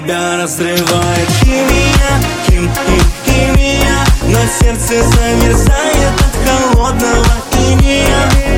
Тебя разрывает химия, но сердце замерзает от холодного инея.